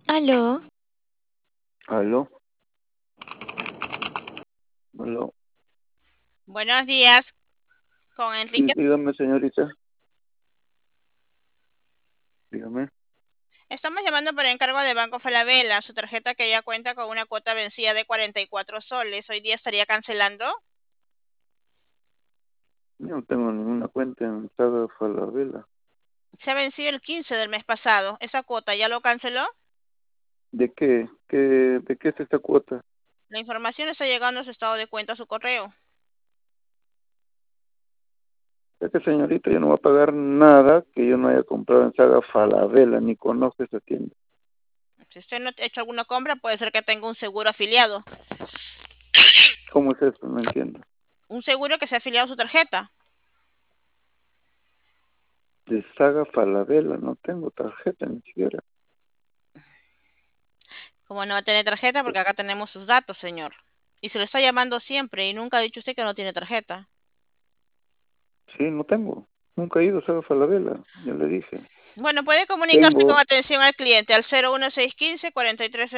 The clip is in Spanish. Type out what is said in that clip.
Aló, Aló, aló. Buenos días, con Sí, Enrique. dígame, señorita. Dígame. Estamos llamando por encargo de Banco Falabella. Su tarjeta que ya cuenta con una cuota vencida de 44 soles. Hoy día estaría cancelando. Yo no tengo ninguna cuenta en Saga Falabella. Se ha vencido el 15 del mes pasado. ¿Esa cuota ya lo canceló? ¿De qué? ¿De qué es esta cuota? La información está llegando a su estado de cuenta a su correo. Es que, señorita, yo no voy a pagar nada que yo no haya comprado en Saga Falabella, ni conozco esa tienda. Si usted no ha hecho alguna compra, puede ser que tenga un seguro afiliado. ¿Cómo es eso? No entiendo. Un seguro que sea afiliado a su tarjeta. De Saga Falabella no tengo tarjeta ni siquiera. Como no va a tener tarjeta, porque acá tenemos sus datos, señor. Y se lo está llamando siempre y nunca ha dicho usted que no tiene tarjeta. Sí, no tengo. Nunca he ido a Saga Falabella, ya le dije. Bueno, puede comunicarse con Tengo, atención al cliente al 01615 43